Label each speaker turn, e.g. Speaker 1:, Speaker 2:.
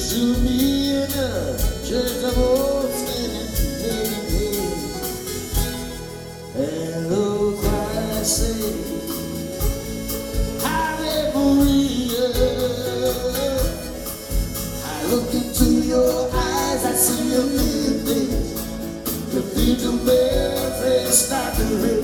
Speaker 1: to me in a church of old standing. And the choir say, Hallelujah. I look into your eyes, I see a million things. The beat of bells, they start to ring.